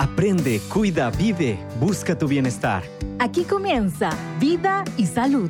Aprende, cuida, vive, busca tu bienestar. Aquí comienza Vida y Salud.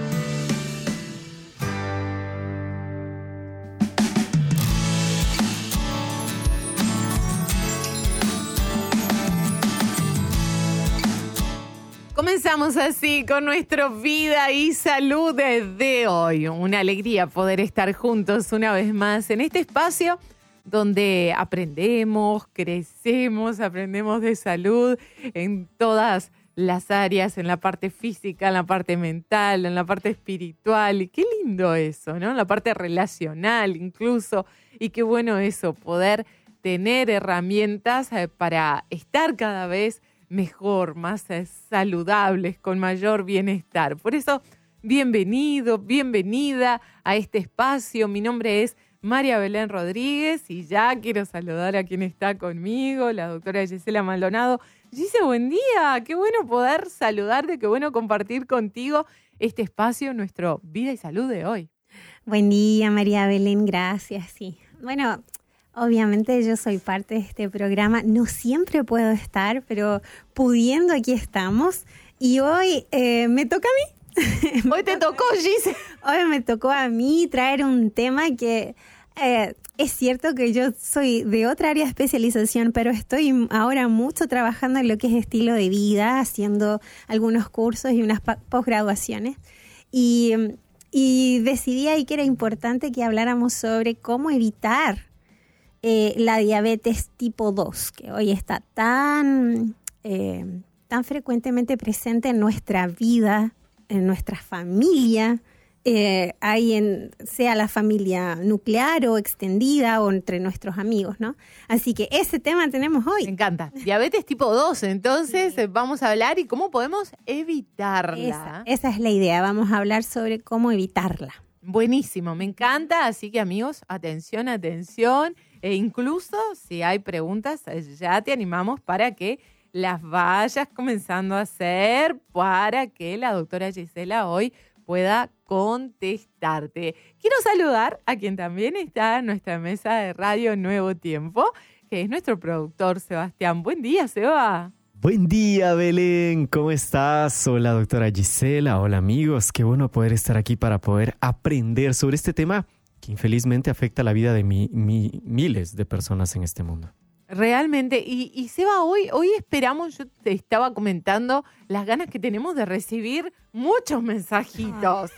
Comenzamos así con nuestro Vida y Salud de hoy. Una alegría poder estar juntos una vez más en este espacio donde aprendemos, crecemos, aprendemos de salud en todas las áreas, en la parte física, en la parte mental, en la parte espiritual. Y qué lindo eso, ¿no? En la parte relacional incluso. Y qué bueno eso, poder tener herramientas para estar cada vez mejor, más saludables, con mayor bienestar. Por eso, bienvenido, bienvenida a este espacio. Mi nombre es María Belén Rodríguez y ya quiero saludar a quien está conmigo, la doctora Gisela Maldonado. Gise, buen día. Qué bueno poder saludarte, qué bueno compartir contigo este espacio, nuestro Vida y Salud de hoy. Buen día, María Belén, gracias. Sí. Bueno, obviamente yo soy parte de este programa, no siempre puedo estar, pero pudiendo aquí estamos. Y hoy me toca a mí. Hoy te tocó, Gise. Hoy me tocó a mí traer un tema que es cierto que yo soy de otra área de especialización, pero estoy ahora mucho trabajando en lo que es estilo de vida, haciendo algunos cursos y unas posgraduaciones. Y decidí ahí que era importante que habláramos sobre cómo evitar la diabetes tipo 2, que hoy está tan frecuentemente presente en nuestra vida, en nuestra familia, sea la familia nuclear o extendida o entre nuestros amigos, ¿no? Así que ese tema tenemos hoy. Me encanta. Diabetes tipo 2, entonces vamos a hablar y cómo podemos evitarla. Esa es la idea, vamos a hablar sobre cómo evitarla. Buenísimo, me encanta, así que amigos, atención, atención. E incluso si hay preguntas, ya te animamos para que las vayas comenzando a hacer para que la doctora Gisela hoy pueda contestarte. Quiero saludar a quien también está en nuestra mesa de Radio Nuevo Tiempo, que es nuestro productor Sebastián. Buen día, Seba. Buen día, Belén. ¿Cómo estás? Hola, doctora Gisela. Hola, amigos. Qué bueno poder estar aquí para poder aprender sobre este tema que infelizmente afecta la vida de miles de personas en este mundo. Realmente, y Seba, hoy esperamos, yo te estaba comentando las ganas que tenemos de recibir muchos mensajitos.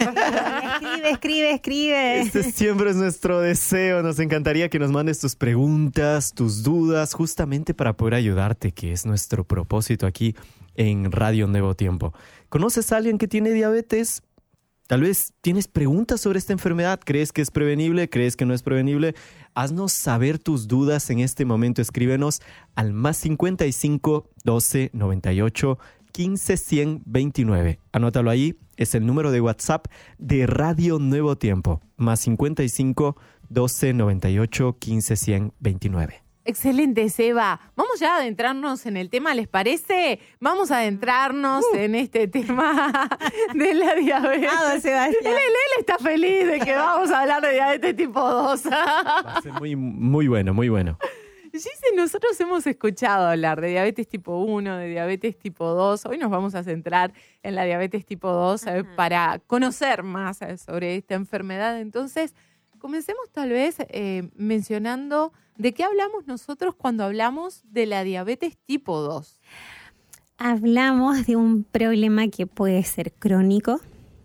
Escribe. Este siempre es nuestro deseo, nos encantaría que nos mandes tus preguntas, tus dudas, justamente para poder ayudarte, que es nuestro propósito aquí en Radio Nuevo Tiempo. ¿Conoces a alguien que tiene diabetes? Tal vez tienes preguntas sobre esta enfermedad. ¿Crees que es prevenible? ¿Crees que no es prevenible? Haznos saber tus dudas en este momento. Escríbenos al +55 12 98 15 100 29. Anótalo ahí. Es el número de WhatsApp de Radio Nuevo Tiempo. +55 12 98 15 100 29. Excelente, Seba. Vamos ya a adentrarnos en el tema, ¿les parece? Vamos a adentrarnos en este tema de la diabetes. Sebastián. Él está feliz de que vamos a hablar de diabetes tipo 2. Va a ser muy bueno, muy bueno. Gise, nosotros hemos escuchado hablar de diabetes tipo 1, de diabetes tipo 2. Hoy nos vamos a centrar en la diabetes tipo 2 para conocer más sobre esta enfermedad. Entonces, comencemos tal vez mencionando de qué hablamos nosotros cuando hablamos de la diabetes tipo 2. Hablamos de un problema que puede ser crónico,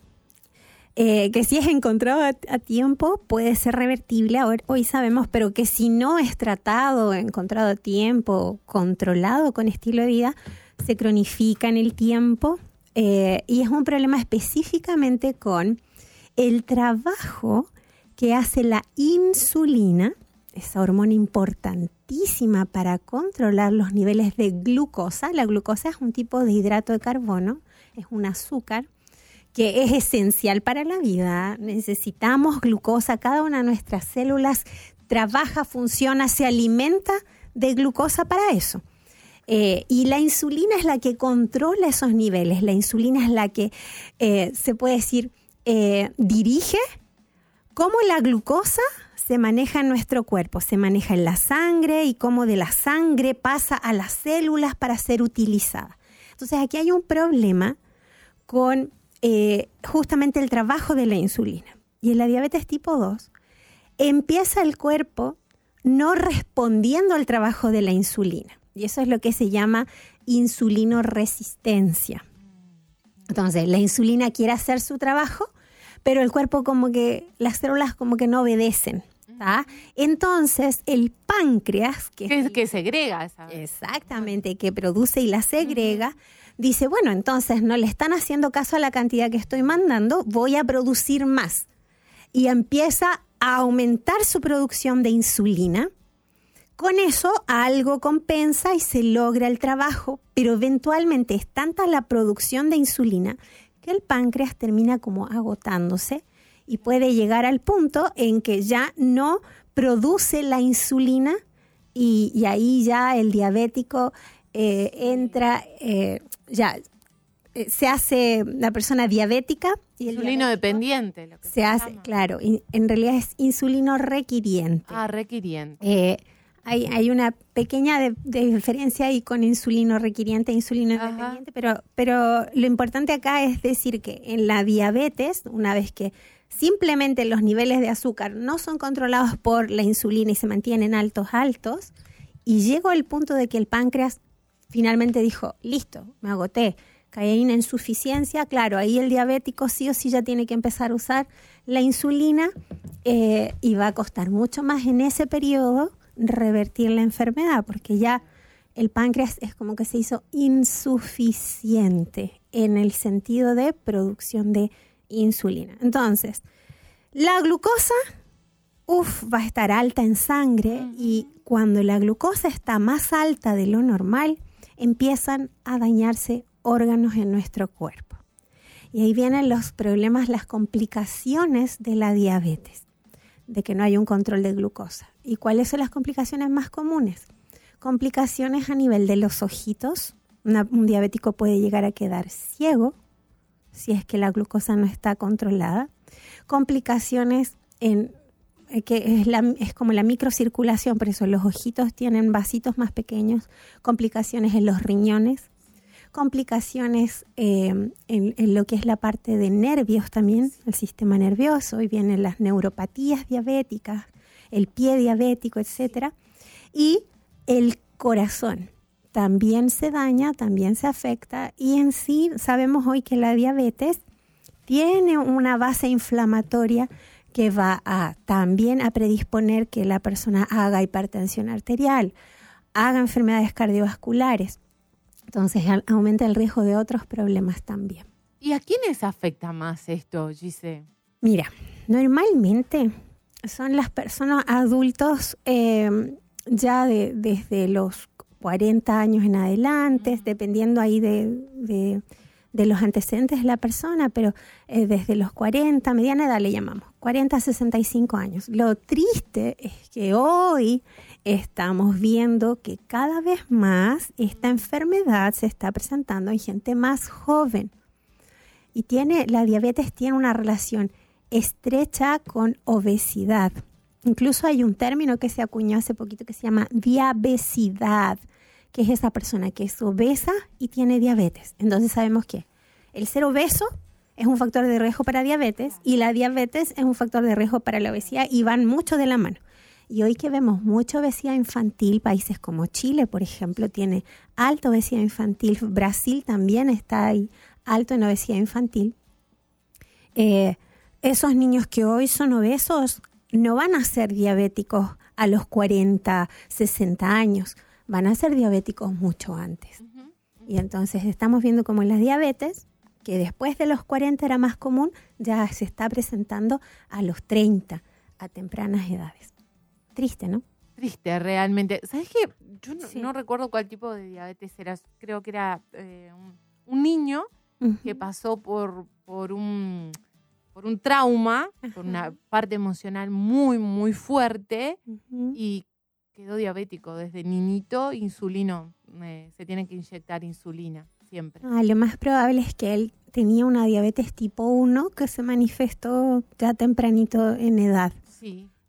que si es encontrado a tiempo puede ser revertible, hoy sabemos, pero que si no es tratado, encontrado a tiempo, controlado con estilo de vida, se cronifica en el tiempo y es un problema específicamente con el trabajo que hace la insulina, esa hormona importantísima para controlar los niveles de glucosa. La glucosa es un tipo de hidrato de carbono, es un azúcar que es esencial para la vida. Necesitamos glucosa, cada una de nuestras células trabaja, funciona, se alimenta de glucosa para eso. Y la insulina es la que controla esos niveles, la insulina es la que, se puede decir, dirige cómo la glucosa se maneja en nuestro cuerpo, se maneja en la sangre y cómo de la sangre pasa a las células para ser utilizada. Entonces aquí hay un problema con justamente el trabajo de la insulina. Y en la diabetes tipo 2 empieza el cuerpo no respondiendo al trabajo de la insulina. Y eso es lo que se llama insulinoresistencia. Entonces, la insulina quiere hacer su trabajo, pero el cuerpo como que, las células como que no obedecen. ¿tá? Entonces, el páncreas, que segrega esa. Exactamente, que produce y la segrega, dice, bueno, entonces no le están haciendo caso a la cantidad que estoy mandando, voy a producir más. Y empieza a aumentar su producción de insulina. Con eso algo compensa y se logra el trabajo, pero eventualmente es tanta la producción de insulina que el páncreas termina como agotándose y puede llegar al punto en que ya no produce la insulina y ahí ya el diabético entra, se hace la persona diabética. Y insulino dependiente. Lo que se hace, llama. Claro, en realidad es insulino requiriente. Requiriente. Hay una pequeña diferencia ahí con insulino requiriente e insulino independiente, pero lo importante acá es decir que en la diabetes, una vez que simplemente los niveles de azúcar no son controlados por la insulina y se mantienen altos, y llegó el punto de que el páncreas finalmente dijo, listo, me agoté, caí en insuficiencia, claro, ahí el diabético sí o sí ya tiene que empezar a usar la insulina y va a costar mucho más en ese periodo revertir la enfermedad, porque ya el páncreas es como que se hizo insuficiente en el sentido de producción de insulina. Entonces, la glucosa, va a estar alta en sangre y cuando la glucosa está más alta de lo normal, empiezan a dañarse órganos en nuestro cuerpo. Y ahí vienen los problemas, las complicaciones de la diabetes, de que no hay un control de glucosa. ¿Y cuáles son las complicaciones más comunes? Complicaciones a nivel de los ojitos. Un diabético puede llegar a quedar ciego si es que la glucosa no está controlada. Complicaciones que es como la microcirculación, por eso los ojitos tienen vasitos más pequeños. Complicaciones en los riñones. Complicaciones en lo que es la parte de nervios también, el sistema nervioso, y vienen las neuropatías diabéticas, el pie diabético, etcétera, y el corazón también se daña, también se afecta, y en sí sabemos hoy que la diabetes tiene una base inflamatoria que va también a predisponer que la persona haga hipertensión arterial, haga enfermedades cardiovasculares. Entonces aumenta el riesgo de otros problemas también. ¿Y a quiénes afecta más esto, Gise? Mira, normalmente son las personas adultos ya desde los 40 años en adelante, dependiendo ahí de los antecedentes de la persona, pero desde los 40, mediana edad le llamamos, 40 a 65 años. Lo triste es que hoy estamos viendo que cada vez más esta enfermedad se está presentando en gente más joven. Y la diabetes tiene una relación estrecha con obesidad. Incluso hay un término que se acuñó hace poquito que se llama diabesidad, que es esa persona que es obesa y tiene diabetes. Entonces sabemos que el ser obeso es un factor de riesgo para diabetes y la diabetes es un factor de riesgo para la obesidad y van mucho de la mano. Y hoy que vemos mucha obesidad infantil, países como Chile, por ejemplo, tiene alta obesidad infantil. Brasil también está ahí alto en obesidad infantil. Esos niños que hoy son obesos no van a ser diabéticos a los 40, 60 años. Van a ser diabéticos mucho antes. Y entonces estamos viendo como la diabetes, que después de los 40 era más común, ya se está presentando a los 30, a tempranas edades. Triste, ¿no? Triste, realmente. ¿Sabes qué? Yo no recuerdo cuál tipo de diabetes era. Creo que era un niño que pasó por un trauma, por una parte emocional muy, muy fuerte y quedó diabético desde niñito. Se tiene que inyectar insulina siempre. Lo más probable es que él tenía una diabetes tipo 1 que se manifestó ya tempranito en edad. Sí.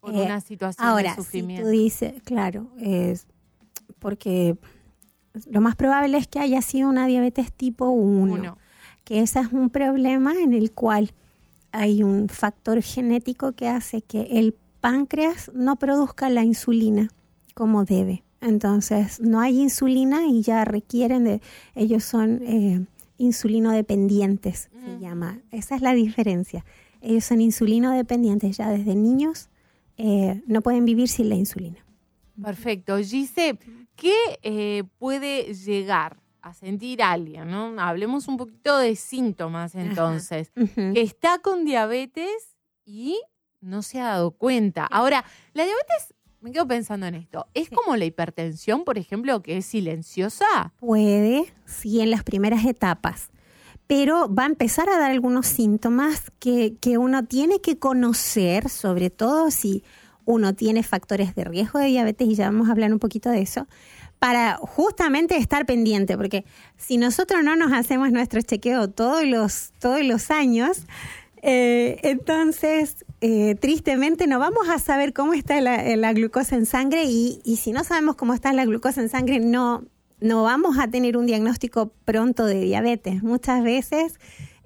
por una situación ahora, de sufrimiento. Si tú dices, claro, es porque lo más probable es que haya sido una diabetes tipo 1, que ese es un problema en el cual hay un factor genético que hace que el páncreas no produzca la insulina como debe. Entonces, no hay insulina y ya requieren ellos son insulino dependientes, se llama. Esa es la diferencia. Ellos son insulino dependientes, ya desde niños no pueden vivir sin la insulina. Perfecto. Gise, ¿qué puede llegar a sentir alguien, ¿no? Hablemos un poquito de síntomas entonces, que está con diabetes y no se ha dado cuenta. Ahora, la diabetes, me quedo pensando en esto, ¿es como la hipertensión, por ejemplo, que es silenciosa? Puede, sí, en las primeras etapas, pero va a empezar a dar algunos síntomas que uno tiene que conocer, sobre todo si uno tiene factores de riesgo de diabetes, y ya vamos a hablar un poquito de eso, para justamente estar pendiente, porque si nosotros no nos hacemos nuestro chequeo todos los años, entonces tristemente no vamos a saber cómo está la glucosa en sangre, y si no sabemos cómo está la glucosa en sangre, no vamos a tener un diagnóstico pronto de diabetes. Muchas veces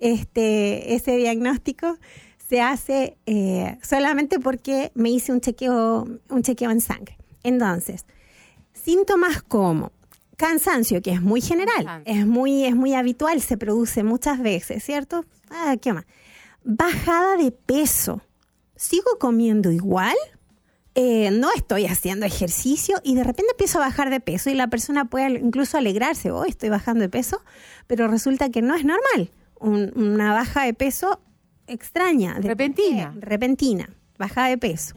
ese diagnóstico se hace solamente porque me hice un chequeo en sangre. Entonces, síntomas como cansancio, que es muy general, es muy habitual, se produce muchas veces, ¿cierto? ¿Qué más? Bajada de peso. ¿Sigo comiendo igual? No estoy haciendo ejercicio y de repente empiezo a bajar de peso, y la persona puede incluso alegrarse, estoy bajando de peso, pero resulta que no es normal. Una baja de peso extraña. Repentina, bajada de peso.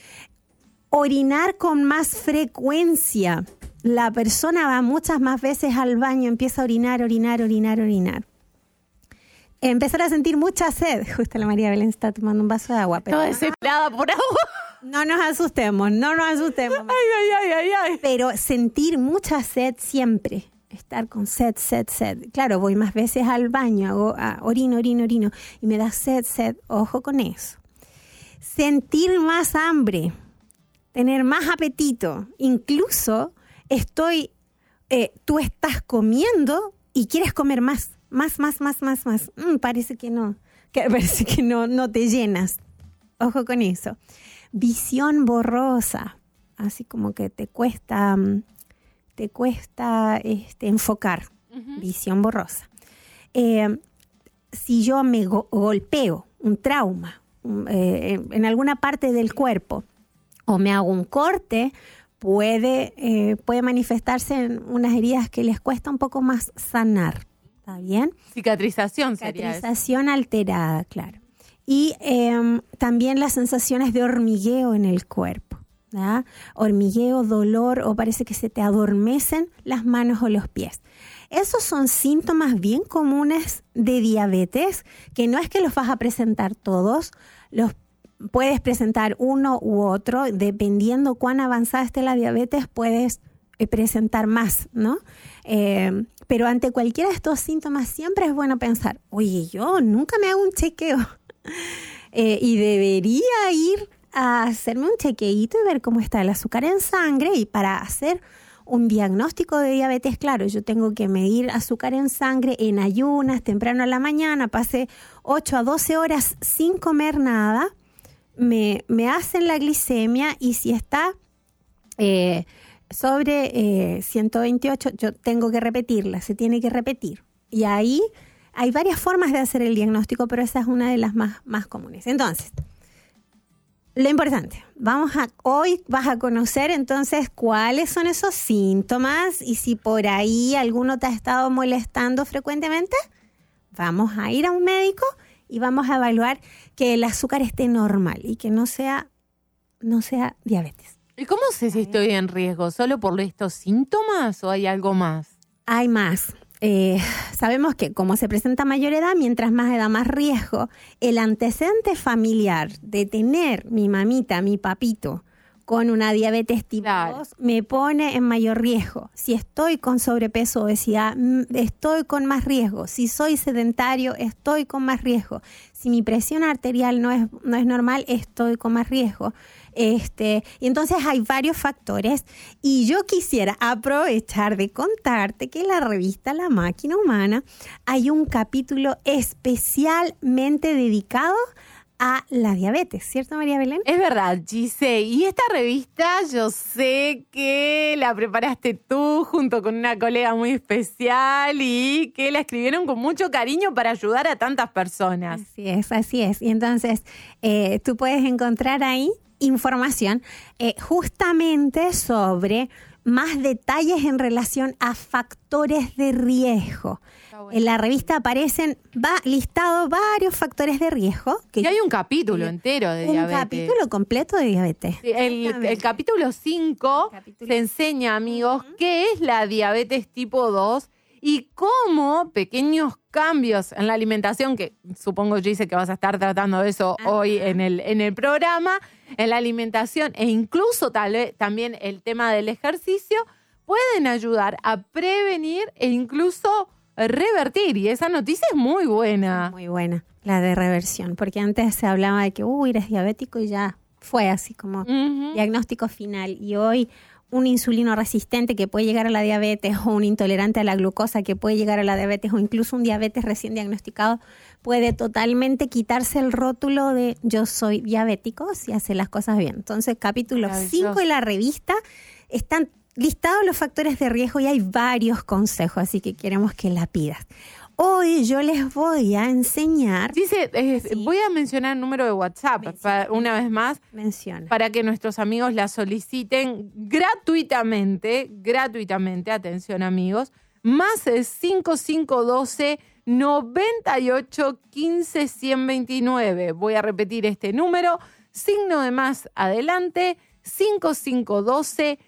Orinar con más frecuencia. La persona va muchas más veces al baño, empieza a orinar. Empezar a sentir mucha sed. Justo la María Belén está tomando un vaso de agua. Pero desesperada por agua. No nos asustemos. Ay. Pero sentir mucha sed siempre. Estar con sed. Claro, voy más veces al baño, orino y me da sed. Ojo con eso. Sentir más hambre. Tener más apetito. Incluso tú estás comiendo y quieres comer más. Más. Parece que no te llenas. Ojo con eso. Visión borrosa. Así como que te cuesta enfocar. Visión borrosa. Si yo me golpeo, un trauma en alguna parte del cuerpo, o me hago un corte, puede manifestarse en unas heridas que les cuesta un poco más sanar. ¿Está bien? Cicatrización sería eso. Cicatrización alterada, claro. Y también las sensaciones de hormigueo en el cuerpo, ¿verdad? Hormigueo, dolor, o parece que se te adormecen las manos o los pies. Esos son síntomas bien comunes de diabetes, que no es que los vas a presentar todos, los puedes presentar uno u otro, dependiendo cuán avanzada esté la diabetes, puedes presentar más, ¿no? Pero ante cualquiera de estos síntomas siempre es bueno pensar, oye, yo nunca me hago un chequeo y debería ir a hacerme un chequeíto y ver cómo está el azúcar en sangre, y para hacer un diagnóstico de diabetes, claro, yo tengo que medir azúcar en sangre en ayunas, temprano a la mañana, pasé 8 a 12 horas sin comer nada, me hacen la glicemia, y si está sobre 128, yo tengo que repetirla, se tiene que repetir. Y ahí hay varias formas de hacer el diagnóstico, pero esa es una de las más comunes. Entonces, lo importante, hoy vas a conocer entonces cuáles son esos síntomas, y si por ahí alguno te ha estado molestando frecuentemente, vamos a ir a un médico y vamos a evaluar que el azúcar esté normal y que no sea diabetes. ¿Y cómo sé si estoy en riesgo? ¿Solo por estos síntomas o hay algo más? Hay más. Sabemos que como se presenta a mayor edad, mientras más edad, más riesgo. El antecedente familiar de tener mi mamita, mi papito, con una diabetes tipo 2, me pone en mayor riesgo. Si estoy con sobrepeso o obesidad, estoy con más riesgo. Si soy sedentario, estoy con más riesgo. Si mi presión arterial no es normal, estoy con más riesgo. Y entonces hay varios factores. Y yo quisiera aprovechar de contarte que en la revista La Máquina Humana hay un capítulo especialmente dedicado a la diabetes, ¿cierto, María Belén? Es verdad, Gise. Y esta revista yo sé que la preparaste tú junto con una colega muy especial y que la escribieron con mucho cariño para ayudar a tantas personas. Así es. Y entonces tú puedes encontrar ahí información justamente sobre más detalles en relación a factores de riesgo. Bueno. En la revista aparecen listados varios factores de riesgo. Y hay un capítulo entero de diabetes. Un capítulo completo de diabetes. Sí, el capítulo 5 se enseña, amigos, qué es la diabetes tipo 2 y cómo pequeños cambios en la alimentación, que supongo, Gise, que vas a estar tratando de eso hoy en el programa, en la alimentación e incluso tal vez también el tema del ejercicio, pueden ayudar a prevenir e incluso revertir. Y esa noticia es muy buena. Muy buena, la de reversión, porque antes se hablaba de que eres diabético y ya fue así como diagnóstico final. Y hoy un insulino resistente que puede llegar a la diabetes o un intolerante a la glucosa que puede llegar a la diabetes o incluso un diabetes recién diagnosticado puede totalmente quitarse el rótulo de yo soy diabético si hace las cosas bien. Entonces, capítulo 5 de la revista están listados los factores de riesgo y hay varios consejos, así que queremos que la pidas. Hoy yo les voy a enseñar... Dice, voy a mencionar el número de WhatsApp una vez más. Menciona. Para que nuestros amigos la soliciten gratuitamente, atención amigos, más 5512 98 15 129. Voy a repetir este número, signo de más adelante, 5512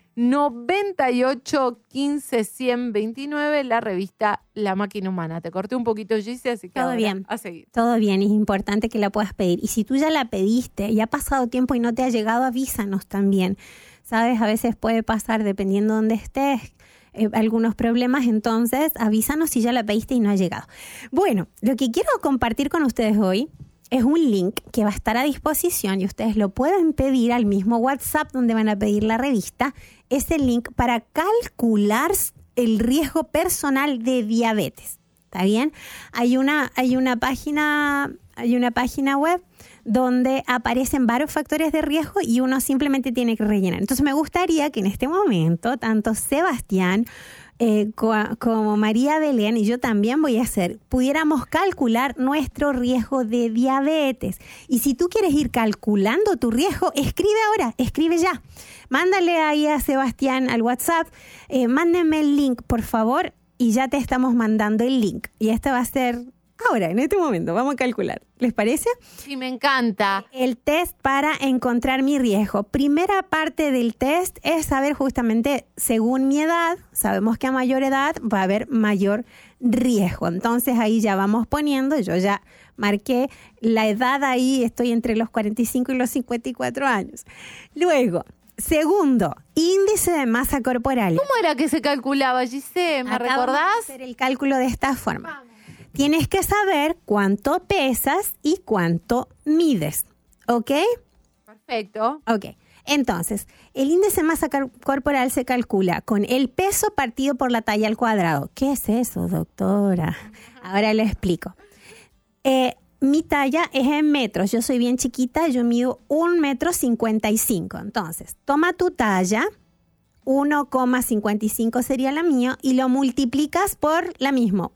98 15 129, la revista La Máquina Humana. Te corté un poquito, Gise, así que todo ahora bien, a seguir. Todo bien, es importante que la puedas pedir. Y si tú ya la pediste y ha pasado tiempo y no te ha llegado, avísanos también. ¿Sabes? A veces puede pasar, dependiendo de dónde estés, algunos problemas, entonces avísanos si ya la pediste y no ha llegado. Bueno, lo que quiero compartir con ustedes hoy es un link que va a estar a disposición y ustedes lo pueden pedir al mismo WhatsApp donde van a pedir la revista. Es el link para calcular el riesgo personal de diabetes. ¿Está bien? Hay una página web donde aparecen varios factores de riesgo y uno simplemente tiene que rellenar. Entonces me gustaría que en este momento tanto Sebastián como María Belén y yo también pudiéramos calcular nuestro riesgo de diabetes. Y si tú quieres ir calculando tu riesgo, escribe ya. Mándale ahí a Sebastián al WhatsApp, mándenme el link, por favor, y ya te estamos mandando el link. Y este va a ser ahora, en este momento, vamos a calcular. ¿Les parece? Sí, me encanta. El test para encontrar mi riesgo. Primera parte del test es saber justamente, según mi edad, sabemos que a mayor edad va a haber mayor riesgo. Entonces ahí ya vamos poniendo, yo ya marqué la edad ahí, estoy entre los 45 y los 54 años. Luego, segundo, índice de masa corporal. ¿Cómo era que se calculaba, Gise? ¿Me recordás? Vamos a hacer el cálculo de esta forma. Vamos. Tienes que saber cuánto pesas y cuánto mides, ¿ok? Perfecto. Ok, entonces, el índice de masa corporal se calcula con el peso partido por la talla al cuadrado. ¿Qué es eso, doctora? Ahora le explico. Mi talla es en metros, yo soy bien chiquita, yo mido 1,55 m. Entonces, toma tu talla, 1,55 sería la mía, y lo multiplicas por la misma,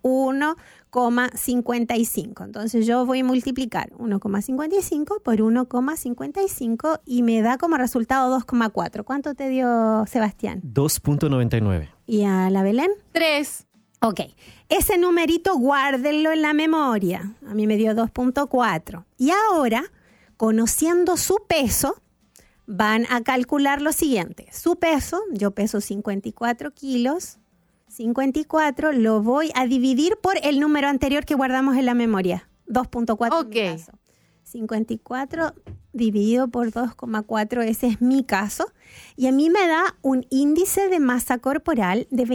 1,55. Entonces yo voy a multiplicar 1,55 por 1,55 y me da como resultado 2,4. ¿Cuánto te dio, Sebastián? 2,99. ¿Y a la Belén? 3. Ok, ese numerito guárdenlo en la memoria. A mí me dio 2,4. Y ahora, conociendo su peso, van a calcular lo siguiente. Su peso, yo peso 54 kilos, 54, lo voy a dividir por el número anterior que guardamos en la memoria, 2,4 Ok. en mi caso. 54 dividido por 2,4, ese es mi caso. Y a mí me da un índice de masa corporal de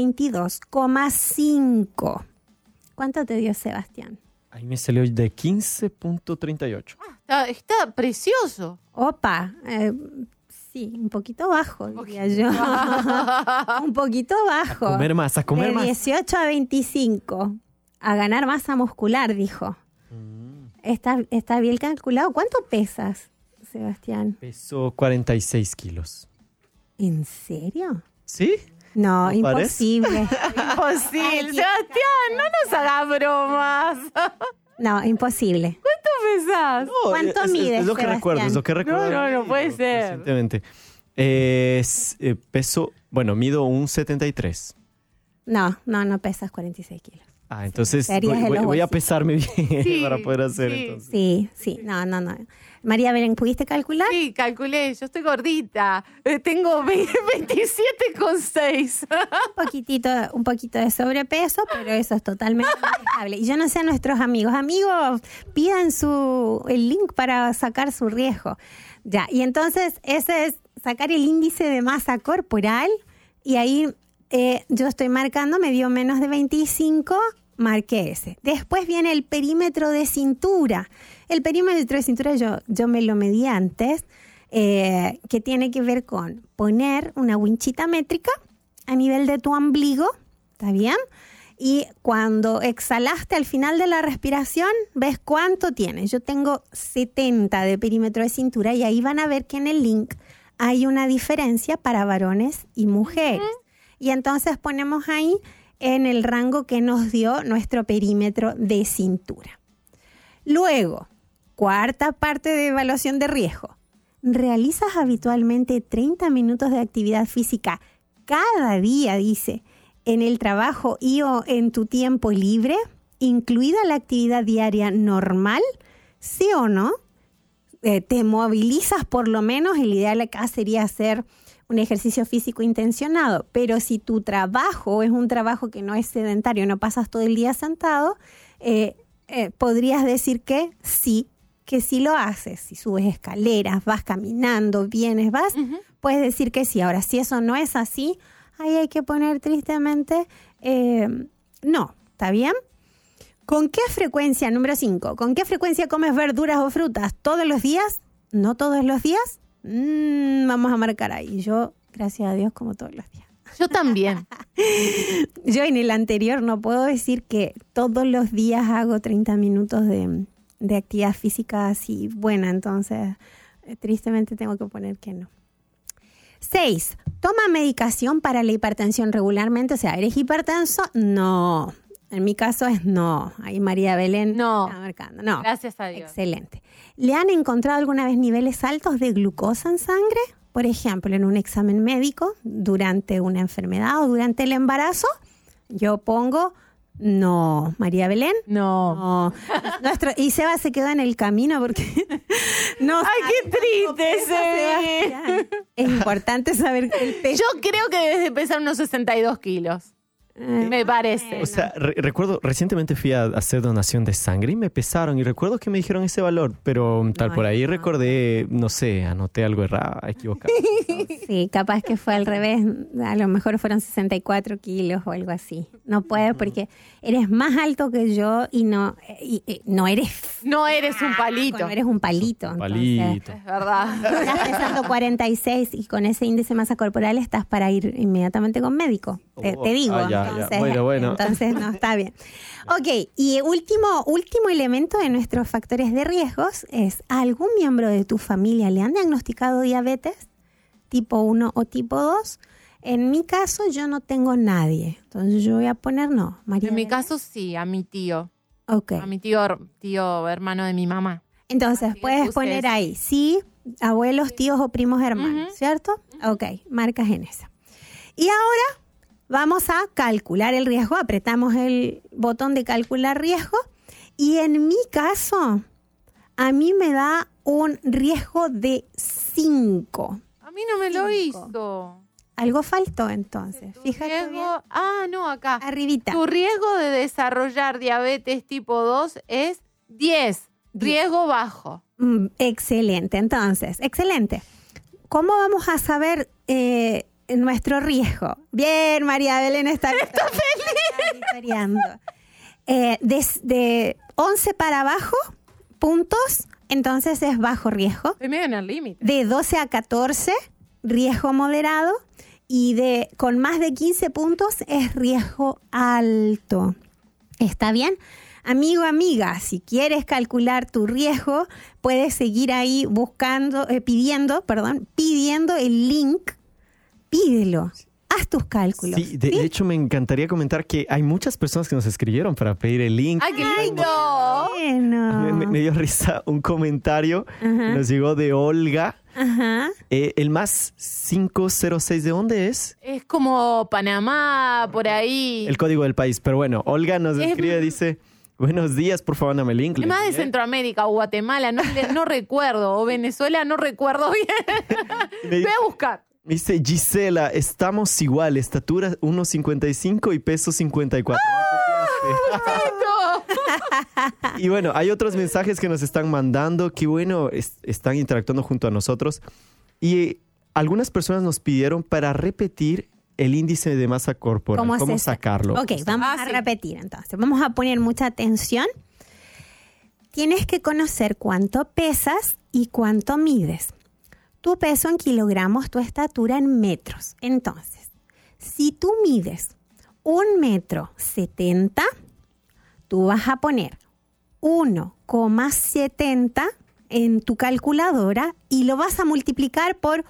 22,5. ¿Cuánto te dio, Sebastián? Ahí me salió de 15,38. Está precioso. Opa, Sí, un poquito bajo, diría yo. Un poquito bajo. A comer más. De 18 a 25. A ganar masa muscular, dijo. Está bien calculado. ¿Cuánto pesas, Sebastián? Peso 46 kilos. ¿En serio? ¿Sí? No, ¿No imposible. Imposible. Sebastián, no nos hagas bromas. No, imposible. ¿Cuánto pesás? No, ¿Cuánto mides, Es lo que Sebastián? recuerdo, es lo que recuerdo. No puede ser. Recientemente. Mido un 73. No pesas 46 kilos. Ah, entonces Serías en los voy a bolsillos. pesarme bien Sí, para poder hacer sí. entonces. Sí. No. María Belén, ¿pudiste calcular? Sí, calculé. Yo estoy gordita. Tengo 27,6. Un poquito de sobrepeso, pero eso es totalmente manejable. Y yo no sé a nuestros amigos. Amigos, pidan el link para sacar su riesgo. Ya, y entonces ese es sacar el índice de masa corporal y ahí yo estoy marcando, me dio menos de 25, marqué ese. Después viene el perímetro de cintura. El perímetro de cintura yo me lo medí antes, que tiene que ver con poner una winchita métrica a nivel de tu ombligo, ¿está bien? Y cuando exhalaste al final de la respiración, ves cuánto tienes. Yo tengo 70 de perímetro de cintura y ahí van a ver que en el link hay una diferencia para varones y mujeres. Y entonces ponemos ahí en el rango que nos dio nuestro perímetro de cintura. Luego, cuarta parte de evaluación de riesgo. ¿Realizas habitualmente 30 minutos de actividad física cada día, dice, en el trabajo y o en tu tiempo libre, incluida la actividad diaria normal? ¿Sí o no? ¿Te movilizas por lo menos? El ideal acá sería hacer un ejercicio físico intencionado, pero si tu trabajo es un trabajo que no es sedentario, no pasas todo el día sentado, podrías decir que sí lo haces. Si subes escaleras, vas caminando, vienes, puedes decir que sí. Ahora, si eso no es así, ahí hay que poner tristemente no, ¿está bien? ¿Con qué frecuencia, número 5, con qué frecuencia comes verduras o frutas? ¿Todos los días? ¿No todos los días? Vamos a marcar ahí. Yo, gracias a Dios, como todos los días. Yo también. Yo en el anterior no puedo decir que todos los días hago 30 minutos de actividad física así buena, entonces tristemente tengo que poner que no. 6. ¿Toma medicación para la hipertensión regularmente? O sea, ¿eres hipertenso? No. En mi caso es no. Ahí María Belén No. está marcando. No. Gracias a Dios. Excelente. ¿Le han encontrado alguna vez niveles altos de glucosa en sangre? Por ejemplo, en un examen médico, durante una enfermedad o durante el embarazo. Yo pongo no. María Belén. No. Y Seba se quedó en el camino porque no. ¡Ay, qué triste, Sebastián. Es importante saber el peso. Yo creo que debes de pesar unos 62 kilos. Me parece. O sea, recuerdo, recientemente fui a hacer donación de sangre y me pesaron y recuerdo que me dijeron ese valor, pero por ahí recordé, no sé, anoté algo errado, equivocado. Sí, capaz que fue al revés, a lo mejor fueron 64 kilos o algo así. No puedes porque eres más alto que yo y no eres... No eres un palito. No eres un palito. Palito. Es verdad. Estás pesando 46 y con ese índice de masa corporal estás para ir inmediatamente con médico. Te digo. Bueno. Entonces, no, está bien. Ok, y último elemento de nuestros factores de riesgos es: ¿a algún miembro de tu familia le han diagnosticado diabetes tipo 1 o tipo 2? En mi caso, yo no tengo nadie. Entonces, yo voy a poner no. María En mi Belén. caso, sí, a mi tío. Ok. A mi tío hermano de mi mamá. Entonces, Así que puedes puse poner eso. ahí, sí, abuelos, tíos o primos hermanos, ¿cierto? Ok, marcas en esa. Y ahora vamos a calcular el riesgo. Apretamos el botón de calcular riesgo. Y en mi caso, a mí me da un riesgo de 5. A mí no me lo 5. hizo. Algo faltó entonces. Tu Fíjate bien. riesgo... Ah, no, acá. Arribita. Tu riesgo de desarrollar diabetes tipo 2 es 10. Riesgo bajo. Excelente. Entonces, excelente. ¿Cómo vamos a saber nuestro riesgo? Bien, María Belén está victoriando. De 11 para abajo, puntos, entonces es bajo riesgo. Estoy medio en el límite. De 12 a 14, riesgo moderado y con más de 15 puntos es riesgo alto. ¿Está bien? Amigo, amiga, si quieres calcular tu riesgo, puedes seguir ahí pidiendo el link. Pídelo. Haz tus cálculos. Sí, de hecho me encantaría comentar que hay muchas personas que nos escribieron para pedir el link. ¡Ay, qué lindo! Bueno. Me dio risa un comentario. Ajá. Nos llegó de Olga. Ajá. El más 506, ¿de dónde es? Es como Panamá, por ahí. El código del país. Pero bueno, Olga nos escribe, dice, buenos días, por favor, dame el link. Es más de Centroamérica o Guatemala, no recuerdo. O Venezuela, no recuerdo bien. Voy a buscar. Me dice Gisela, estamos igual, estatura 1.55 y peso 54. Y bueno, hay otros mensajes que nos están mandando. Qué bueno, están interactuando junto a nosotros. Y algunas personas nos pidieron para repetir el índice de masa corporal. ¿Cómo sacarlo? Ok, vamos a repetir entonces. Vamos a poner mucha atención. Tienes que conocer cuánto pesas y cuánto mides. Tu peso en kilogramos, tu estatura en metros. Entonces, si tú mides 1,70 m, tú vas a poner 1,70 en tu calculadora y lo vas a multiplicar por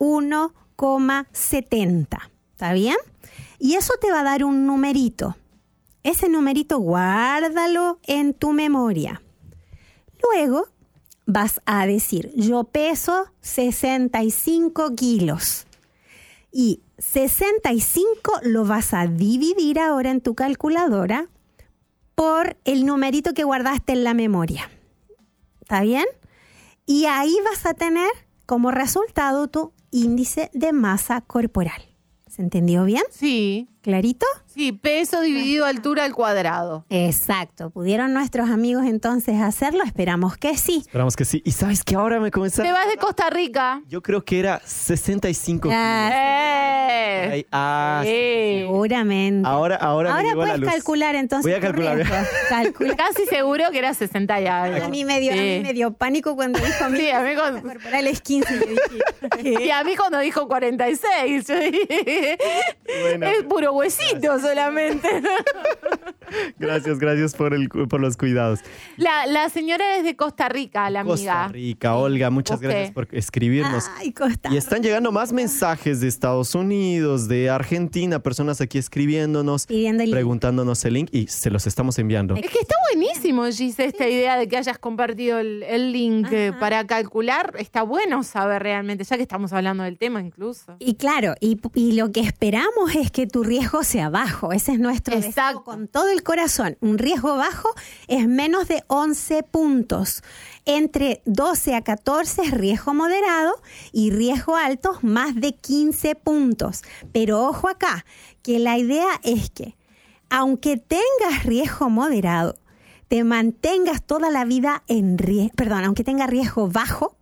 1,70. ¿Está bien? Y eso te va a dar un numerito. Ese numerito guárdalo en tu memoria. Luego vas a decir, yo peso 65 kilos. Y 65 lo vas a dividir ahora en tu calculadora por el numerito que guardaste en la memoria. ¿Está bien? Y ahí vas a tener como resultado tu índice de masa corporal. ¿Se entendió bien? Sí. ¿Clarito? Sí, peso dividido altura al cuadrado. Exacto. ¿Pudieron nuestros amigos entonces hacerlo? Esperamos que sí. Esperamos que sí. Y ¿sabes qué? Ahora me comenzaron... Te vas de Costa Rica. Yo creo que era 65 ¡Eh! Seguramente. Ahora me llegó la puedes luz. calcular entonces. Voy a calcular. Calcula. Casi seguro que era 60 y algo. A mí me dio pánico cuando dijo Sí, a mí masa corporal es 15. Yo dije, Y a mí cuando dijo 46, yo dije, Bueno. es puro huesito solamente. Gracias por los cuidados. La señora es de Costa Rica, la amiga. Costa Rica, Olga, muchas gracias por escribirnos. Ay, Costa. Y están llegando más mensajes de Estados Unidos, de Argentina, personas aquí escribiéndonos, Pidiendo el link. preguntándonos el link y se los estamos enviando. Es que está buenísimo, Gis, esta idea de que hayas compartido el link para calcular. Está bueno saber realmente, ya que estamos hablando del tema incluso. Y claro, y lo que esperamos es que tu riesgo sea bajo. Ese es nuestro deseo con todo el corazón. Un riesgo bajo es menos de 11 puntos. Entre 12 a 14 es riesgo moderado y riesgo alto más de 15 puntos. Pero ojo acá, que la idea es que aunque tengas riesgo moderado, te mantengas toda la vida en riesgo, aunque tengas riesgo bajo,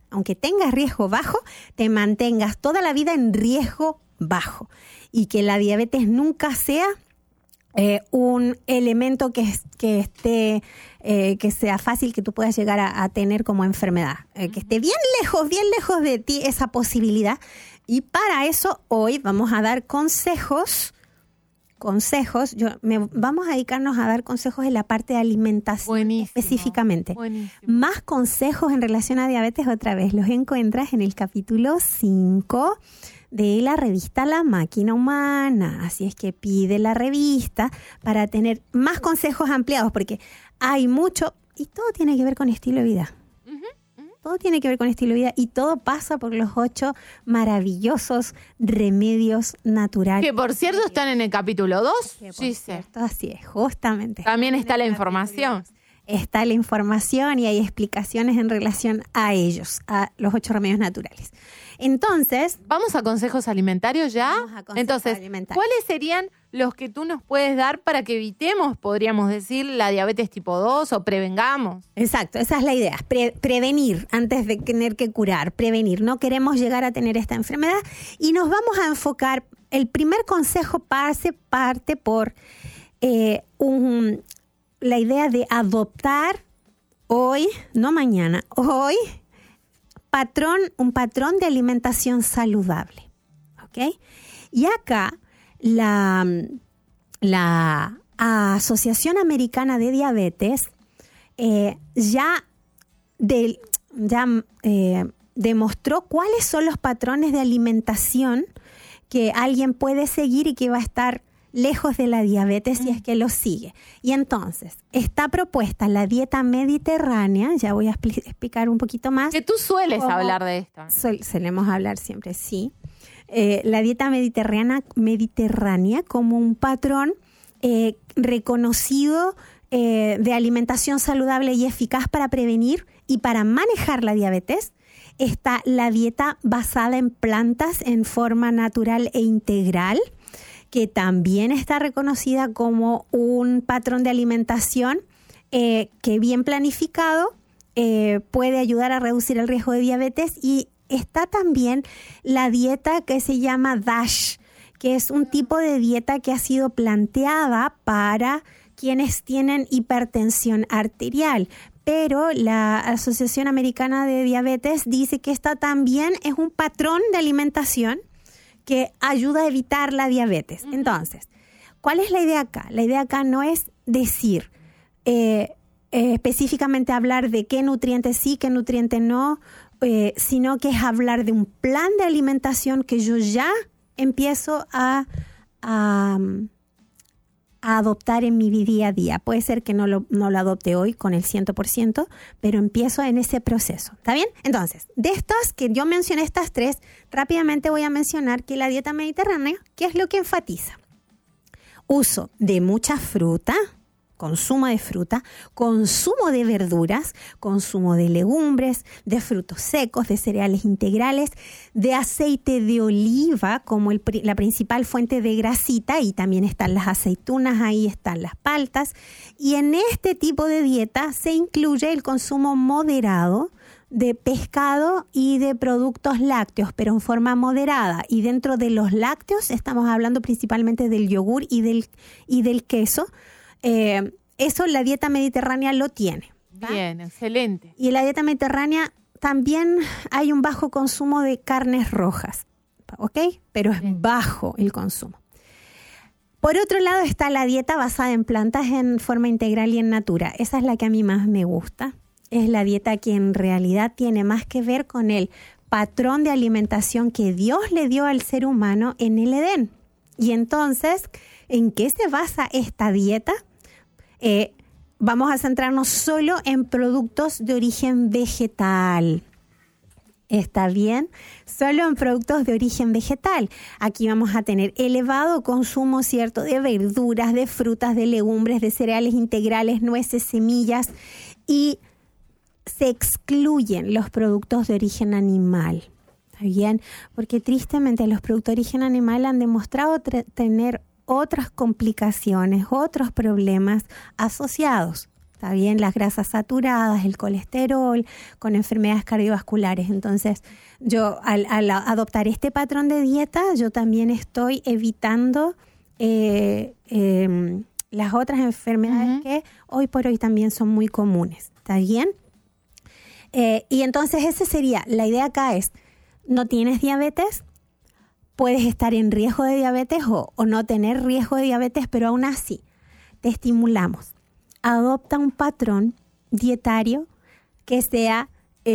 te mantengas toda la vida en riesgo bajo. Y que la diabetes nunca sea un elemento que sea fácil que tú puedas llegar a tener como enfermedad. Que esté bien lejos de ti esa posibilidad. Y para eso hoy vamos a dar consejos. Vamos a dedicarnos a dar consejos en la parte de alimentación. Buenísimo, específicamente. Buenísimo. Más consejos en relación a diabetes, otra vez los encuentras en el capítulo 5 de la revista La Máquina Humana. Así es que pide la revista para tener más consejos ampliados, porque hay mucho, y todo tiene que ver con estilo de vida. Todo tiene que ver con estilo de vida y todo pasa por los 8 maravillosos remedios naturales. Que por cierto están en el capítulo 2. Sí, cierto, así es, justamente. También está la información. Está la información y hay explicaciones en relación a ellos, a los 8 remedios naturales. Entonces, ¿vamos a consejos alimentarios ya? Vamos a consejos Entonces, alimentarios. ¿cuáles serían los que tú nos puedes dar para que evitemos, podríamos decir, la diabetes tipo 2 o prevengamos? Exacto, esa es la idea, prevenir antes de tener que curar, prevenir. No queremos llegar a tener esta enfermedad y nos vamos a enfocar, el primer consejo parte por la idea de adoptar hoy, no mañana, hoy, un patrón de alimentación saludable. ¿Ok? Y acá la Asociación Americana de Diabetes demostró cuáles son los patrones de alimentación que alguien puede seguir y que va a estar lejos de la diabetes si es que lo sigue. Y entonces, está propuesta la dieta mediterránea, ya voy a explicar un poquito más. Que tú sueles hablar de esto. Solemos hablar siempre, sí. La dieta mediterránea como un patrón reconocido de alimentación saludable y eficaz para prevenir y para manejar la diabetes. Está la dieta basada en plantas en forma natural e integral, que también está reconocida como un patrón de alimentación que bien planificado puede ayudar a reducir el riesgo de diabetes. Y está también la dieta que se llama DASH, que es un tipo de dieta que ha sido planteada para quienes tienen hipertensión arterial. Pero la Asociación Americana de Diabetes dice que esta también es un patrón de alimentación que ayuda a evitar la diabetes. Entonces, ¿cuál es la idea acá? La idea acá no es decir específicamente hablar de qué nutriente sí, qué nutriente no, sino que es hablar de un plan de alimentación que yo ya empiezo a adoptar en mi día a día. Puede ser que no lo adopte hoy con el 100%, pero empiezo en ese proceso. ¿Está bien? Entonces, de estas que yo mencioné, estas tres, rápidamente voy a mencionar que la dieta mediterránea, ¿qué es lo que enfatiza? Uso de mucha fruta, consumo de fruta, consumo de verduras, consumo de legumbres, de frutos secos, de cereales integrales, de aceite de oliva como la principal fuente de grasita, y también están las aceitunas, ahí están las paltas. Y en este tipo de dieta se incluye el consumo moderado de pescado y de productos lácteos, pero en forma moderada. Y dentro de los lácteos estamos hablando principalmente del yogur y del queso. Eso la dieta mediterránea lo tiene. ¿Va? Bien, excelente. Y en la dieta mediterránea también hay un bajo consumo de carnes rojas, ¿ok? Pero es bajo el consumo. Por otro lado está la dieta basada en plantas en forma integral y en natura. Esa es la que a mí más me gusta. Es la dieta que en realidad tiene más que ver con el patrón de alimentación que Dios le dio al ser humano en el Edén. Y entonces, ¿en qué se basa esta dieta? Vamos a centrarnos solo en productos de origen vegetal. ¿Está bien? Solo en productos de origen vegetal. Aquí vamos a tener elevado consumo, ¿cierto?, de verduras, de frutas, de legumbres, de cereales integrales, nueces, semillas, y se excluyen los productos de origen animal. ¿Está bien? Porque tristemente los productos de origen animal han demostrado tener otras complicaciones, otros problemas asociados. ¿Está bien? Las grasas saturadas, el colesterol, con enfermedades cardiovasculares. Entonces, yo al adoptar este patrón de dieta, yo también estoy evitando las otras enfermedades que hoy por hoy también son muy comunes. ¿Está bien? Y entonces esa sería, la idea acá es, no tienes diabetes, puedes estar en riesgo de diabetes o no tener riesgo de diabetes, pero aún así te estimulamos. Adopta un patrón dietario que sea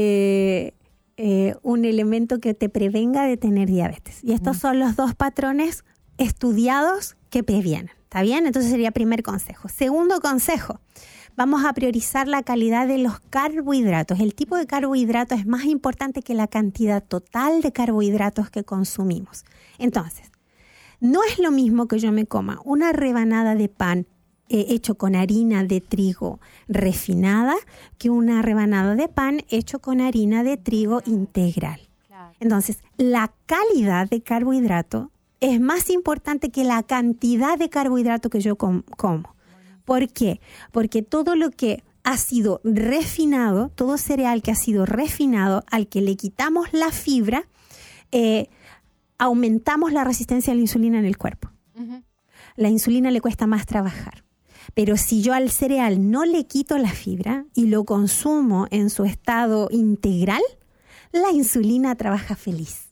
un elemento que te prevenga de tener diabetes. Y estos son los dos patrones estudiados que previenen. ¿Está bien? Entonces sería primer consejo. Segundo consejo, vamos a priorizar la calidad de los carbohidratos. El tipo de carbohidrato es más importante que la cantidad total de carbohidratos que consumimos. Entonces, no es lo mismo que yo me coma una rebanada de pan hecho con harina de trigo refinada que una rebanada de pan hecho con harina de trigo integral. Claro. Entonces, la calidad de carbohidrato es más importante que la cantidad de carbohidrato que yo como. ¿Por qué? Porque todo lo que ha sido refinado, todo cereal que ha sido refinado, al que le quitamos la fibra, aumentamos la resistencia a la insulina en el cuerpo. La insulina le cuesta más trabajar. Pero si yo al cereal no le quito la fibra y lo consumo en su estado integral, la insulina trabaja feliz.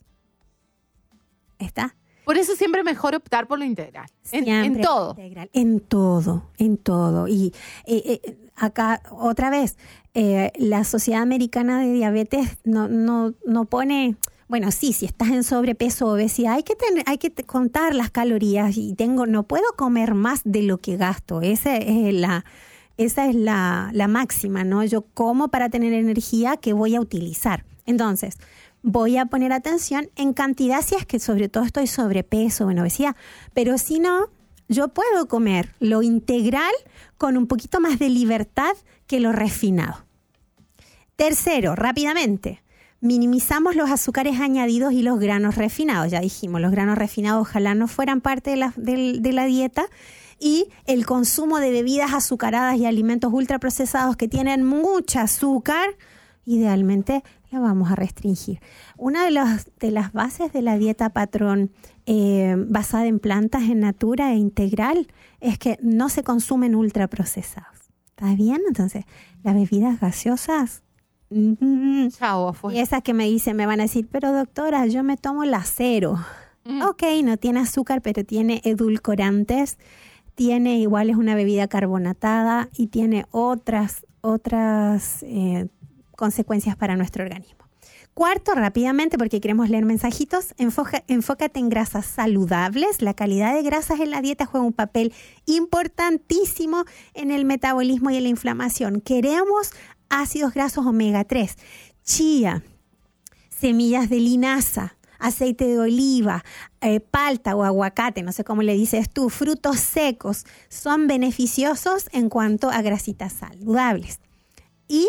¿Está? Por eso siempre mejor optar por lo integral. En todo. Integral, en todo. Y acá, otra vez, la Sociedad Americana de Diabetes no pone... Bueno, sí, si estás en sobrepeso o obesidad, hay que contar las calorías y no puedo comer más de lo que gasto. Esa es la máxima, ¿no? Yo como para tener energía que voy a utilizar. Entonces, voy a poner atención en cantidad si es que sobre todo estoy sobrepeso o en obesidad. Pero si no, yo puedo comer lo integral con un poquito más de libertad que lo refinado. Tercero, rápidamente, minimizamos los azúcares añadidos y los granos refinados. Ya dijimos, los granos refinados ojalá no fueran parte de la dieta. Y el consumo de bebidas azucaradas y alimentos ultraprocesados que tienen mucha azúcar, idealmente la vamos a restringir. Una de las bases de la dieta patrón basada en plantas, en natura e integral, es que no se consumen ultraprocesados. ¿Está bien? Entonces, las bebidas gaseosas... Chao, afuera. Y esas que me van a decir, pero doctora, yo me tomo la cero. Ok, no tiene azúcar, pero tiene edulcorantes, tiene igual es una bebida carbonatada y tiene otras consecuencias para nuestro organismo. Cuarto, rápidamente, porque queremos leer mensajitos, enfócate en grasas saludables. La calidad de grasas en la dieta juega un papel importantísimo en el metabolismo y en la inflamación. Queremos ácidos grasos omega 3, chía, semillas de linaza, aceite de oliva, palta o aguacate, no sé cómo le dices tú, frutos secos, son beneficiosos en cuanto a grasitas saludables. Y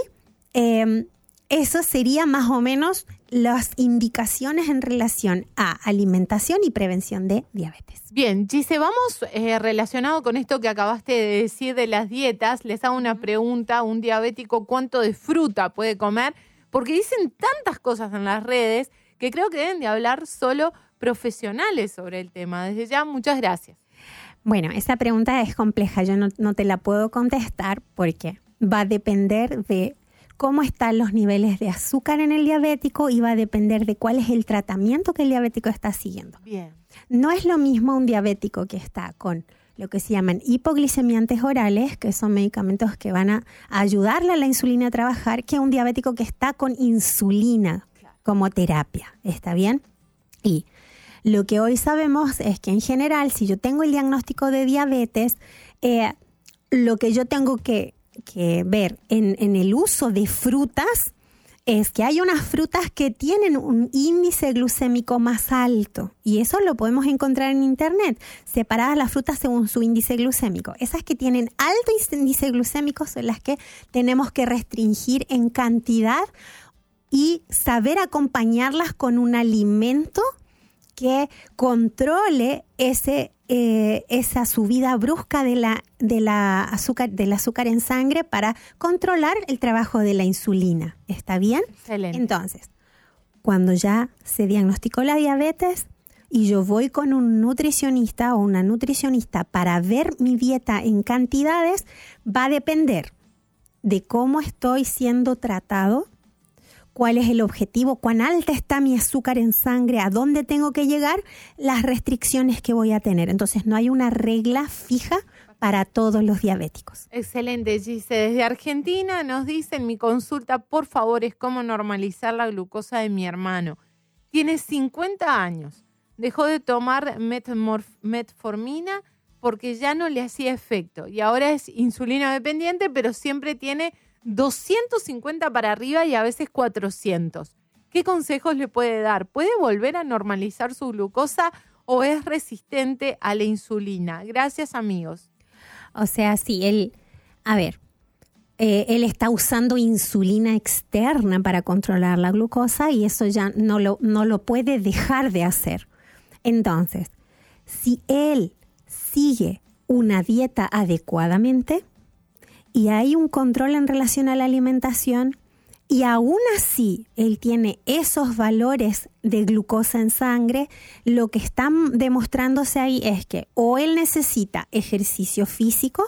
eso sería más o menos las indicaciones en relación a alimentación y prevención de diabetes. Bien, Gise, vamos relacionado con esto que acabaste de decir de las dietas. Les hago una pregunta, un diabético, ¿cuánto de fruta puede comer? Porque dicen tantas cosas en las redes que creo que deben de hablar solo profesionales sobre el tema. Desde ya, muchas gracias. Bueno, esa pregunta es compleja. Yo no te la puedo contestar porque va a depender de cómo están los niveles de azúcar en el diabético y va a depender de cuál es el tratamiento que el diabético está siguiendo. Bien. No es lo mismo un diabético que está con lo que se llaman hipoglicemiantes orales, que son medicamentos que van a ayudarle a la insulina a trabajar, que un diabético que está con insulina como terapia. ¿Está bien? Y lo que hoy sabemos es que en general, si yo tengo el diagnóstico de diabetes, lo que yo tengo que ver en el uso de frutas es que hay unas frutas que tienen un índice glucémico más alto y eso lo podemos encontrar en internet, separadas las frutas según su índice glucémico. Esas que tienen alto índice glucémico son las que tenemos que restringir en cantidad y saber acompañarlas con un alimento que controle esa subida brusca del azúcar en sangre para controlar el trabajo de la insulina. ¿Está bien? Excelente. Entonces, cuando ya se diagnosticó la diabetes y yo voy con un nutricionista o una nutricionista para ver mi dieta en cantidades, va a depender de cómo estoy siendo tratado, cuál es el objetivo, cuán alta está mi azúcar en sangre, a dónde tengo que llegar, las restricciones que voy a tener. Entonces, no hay una regla fija para todos los diabéticos. Excelente, Gise. Desde Argentina nos dicen, mi consulta, por favor, es cómo normalizar la glucosa de mi hermano. Tiene 50 años. Dejó de tomar metformina porque ya no le hacía efecto. Y ahora es insulina dependiente, pero siempre tiene 250 para arriba y a veces 400. ¿Qué consejos le puede dar? ¿Puede volver a normalizar su glucosa o es resistente a la insulina? Gracias, amigos. O sea, sí, él está usando insulina externa para controlar la glucosa y eso ya no lo puede dejar de hacer. Entonces, si él sigue una dieta adecuadamente, y hay un control en relación a la alimentación y aún así él tiene esos valores de glucosa en sangre, lo que está demostrándose ahí es que o él necesita ejercicio físico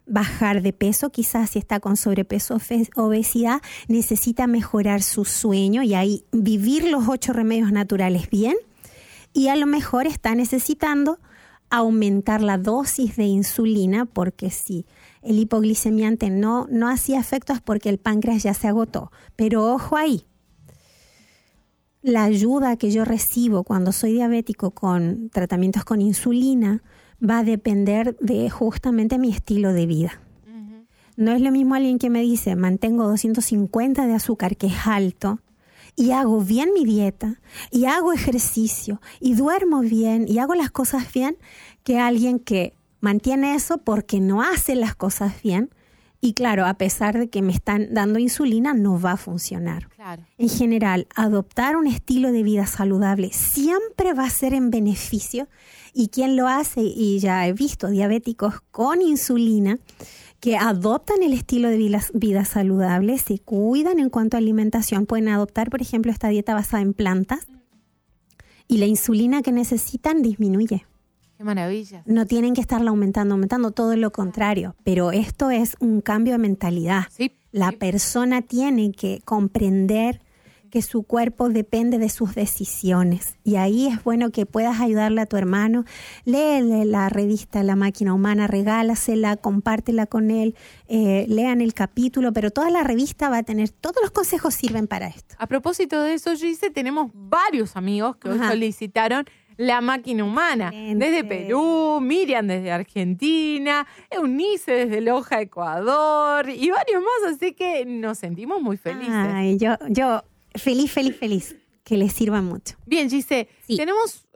bajar de peso, quizás si está con sobrepeso o obesidad, necesita mejorar su sueño y ahí vivir los 8 remedios naturales bien. Y a lo mejor está necesitando aumentar la dosis de insulina, porque si el hipoglicemiante no hacía efecto es porque el páncreas ya se agotó. Pero ojo ahí, la ayuda que yo recibo cuando soy diabético con tratamientos con insulina va a depender de justamente mi estilo de vida. Uh-huh. No es lo mismo alguien que me dice, mantengo 250 de azúcar, que es alto, y hago bien mi dieta, y hago ejercicio, y duermo bien, y hago las cosas bien, que alguien que mantiene eso porque no hace las cosas bien. Y claro, a pesar de que me están dando insulina, no va a funcionar. Claro. En general, adoptar un estilo de vida saludable siempre va a ser en beneficio. Y quien lo hace, y ya he visto diabéticos con insulina, que adoptan el estilo de vida saludable, se cuidan en cuanto a alimentación, pueden adoptar, por ejemplo, esta dieta basada en plantas y la insulina que necesitan disminuye. ¡Qué maravilla! No tienen que estarla aumentando, todo lo contrario. Pero esto es un cambio de mentalidad. Sí, la persona tiene que comprender que su cuerpo depende de sus decisiones. Y ahí es bueno que puedas ayudarle a tu hermano. Léele la revista La Máquina Humana, regálasela, compártela con él, lean el capítulo, pero toda la revista va a tener, todos los consejos sirven para esto. A propósito de eso, Gise, tenemos varios amigos que hoy solicitaron La Máquina Humana. Excelente. Desde Perú, Miriam desde Argentina, Eunice desde Loja, Ecuador y varios más, así que nos sentimos muy felices. Ay, yo feliz, que les sirva mucho. Bien, Gise, Sí. tenemos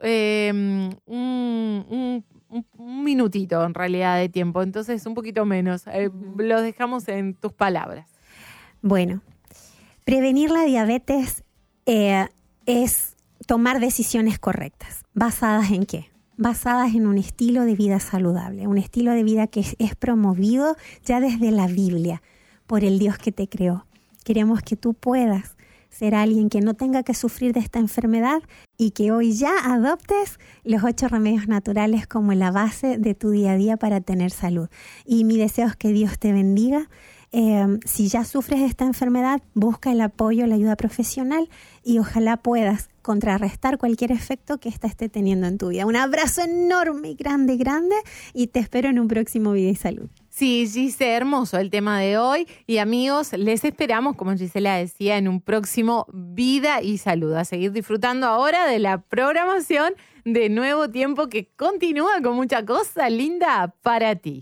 un minutito en realidad de tiempo, entonces un poquito menos. Los dejamos en tus palabras. Bueno, prevenir la diabetes es tomar decisiones correctas. ¿Basadas en qué? Basadas en un estilo de vida saludable, un estilo de vida que es promovido ya desde la Biblia por el Dios que te creó. Queremos que tú puedas ser alguien que no tenga que sufrir de esta enfermedad y que hoy ya adoptes los 8 remedios naturales como la base de tu día a día para tener salud. Y mi deseo es que Dios te bendiga. Si ya sufres de esta enfermedad, busca el apoyo, la ayuda profesional y ojalá puedas contrarrestar cualquier efecto que ésta esté teniendo en tu vida. Un abrazo enorme, grande y te espero en un próximo Vida y Salud. Sí, Gise, hermoso el tema de hoy. Y amigos, les esperamos, como Gisela decía, en un próximo Vida y Salud. A seguir disfrutando ahora de la programación de Nuevo Tiempo que continúa con mucha cosa linda para ti.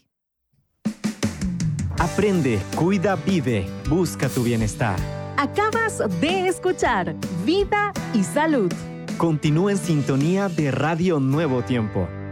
Aprende, cuida, vive, busca tu bienestar. Acabas de escuchar Vida y Salud. Continúa en sintonía de Radio Nuevo Tiempo.